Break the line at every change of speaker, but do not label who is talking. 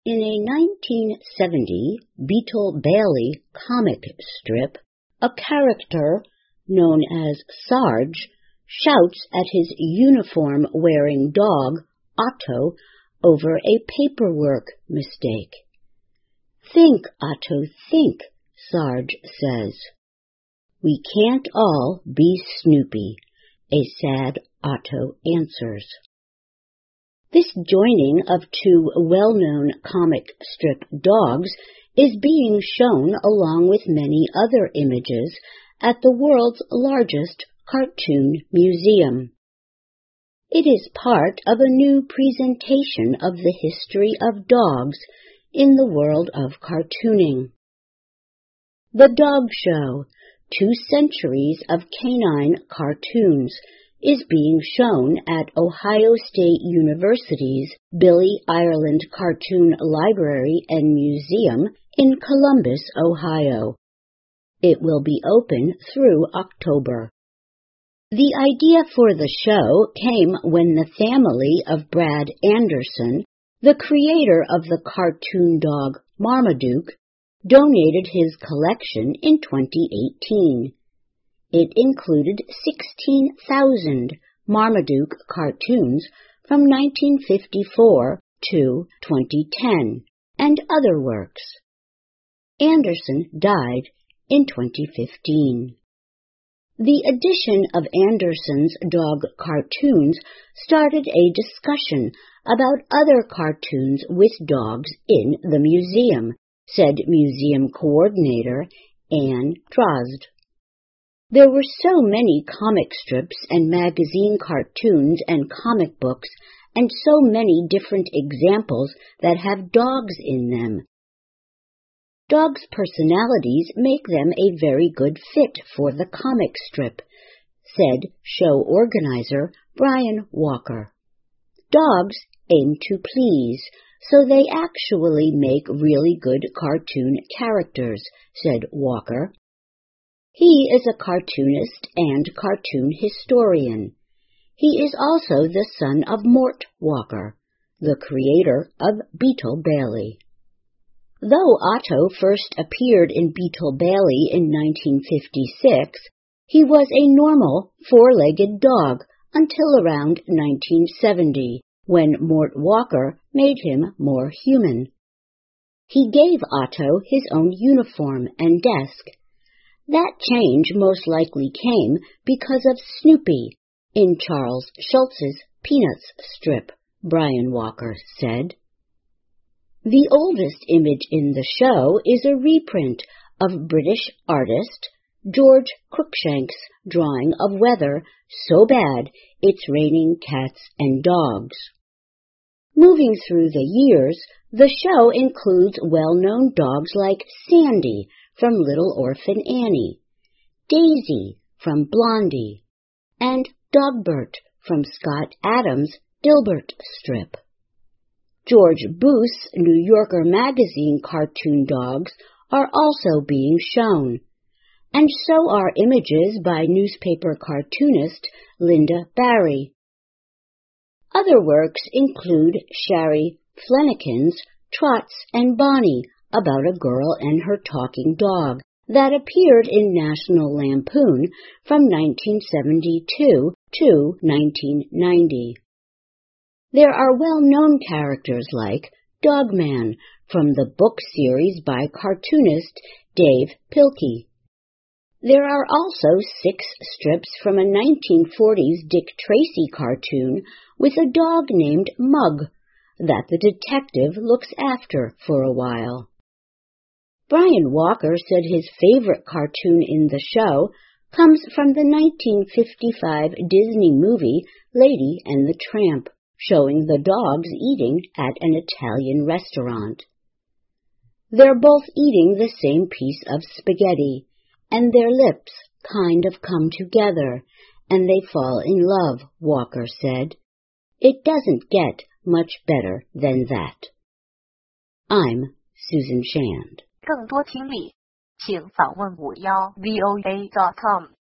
In a 1970 Beetle Bailey comic strip, a character known as Sarge shouts at his uniform-wearing dog, Otto, over a paperwork mistake. "Think, Otto, think," Sarge says. "We can't all be Snoopy," a sad Otto answers. This joining of two well-known comic strip dogs is being shown along with many other images at the world's largest cartoon museum. It is part of a new presentation of the history of dogs in the world of cartooning. The Dog Show, 2 centuries of canine cartoons, is being shown at Ohio State University's Billy Ireland Cartoon Library and Museum in Columbus, Ohio. It will be open through October. The idea for the show came when the family of Brad Anderson, the creator of the cartoon dog Marmaduke, donated his collection in 2018. It included 16,000 Marmaduke cartoons from 1954 to 2010 and other works. Anderson died in 2015. The addition of Anderson's dog cartoons started a discussion about other cartoons with dogs in the museum, said museum coordinator Ann Drozd. There were so many comic strips and magazine cartoons and comic books and so many different examples that have dogs in them. Dogs' personalities make them a very good fit for the comic strip, said show organizer Brian Walker. Dogs aim to please, so they actually make really good cartoon characters, said Walker. He is a cartoonist and cartoon historian. He is also the son of Mort Walker, the creator of Beetle Bailey. Though Otto first appeared in Beetle Bailey in 1956, he was a normal 4-legged dog until around 1970, when Mort Walker made him more human. He gave Otto his own uniform and desk. That change most likely came because of Snoopy in Charles Schulz's Peanuts strip, Brian Walker said. The oldest image in the show is a reprint of British artist George Cruikshank's drawing of weather so bad it's raining cats and dogs. Moving through the years, the show includes well-known dogs like Sandy from Little Orphan Annie, Daisy from Blondie, and Dogbert from Scott Adams' Dilbert strip. George Booth's New Yorker magazine cartoon dogs are also being shown, and so are images by newspaper cartoonist Linda Barry. Other works include Shari Flanagan's Trots and Bonnie, about a girl and her talking dog, that appeared in National Lampoon from 1972 to 1990. There are well-known characters like Dogman from the book series by cartoonist Dave Pilkey. There are also 6 strips from a 1940s Dick Tracy cartoon with a dog named Mug that the detective looks after for a while. Brian Walker said his favorite cartoon in the show comes from the 1955 Disney movie Lady and the Tramp, showing the dogs eating at an Italian restaurant. They're both eating the same piece of spaghetti, and their lips kind of come together, and they fall in love, Walker said. It doesn't get much better than that. I'm Susan Shand.
更多听力，请访问51VOA.com。